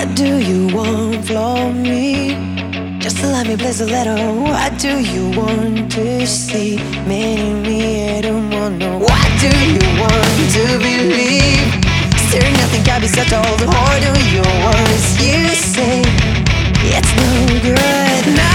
What do you want from me? Just let me place a letter. What do you want to see? Meaning me, I don't want no. What do you want to believe? Still nothing can be settled. Or do you want you say it's no good? No.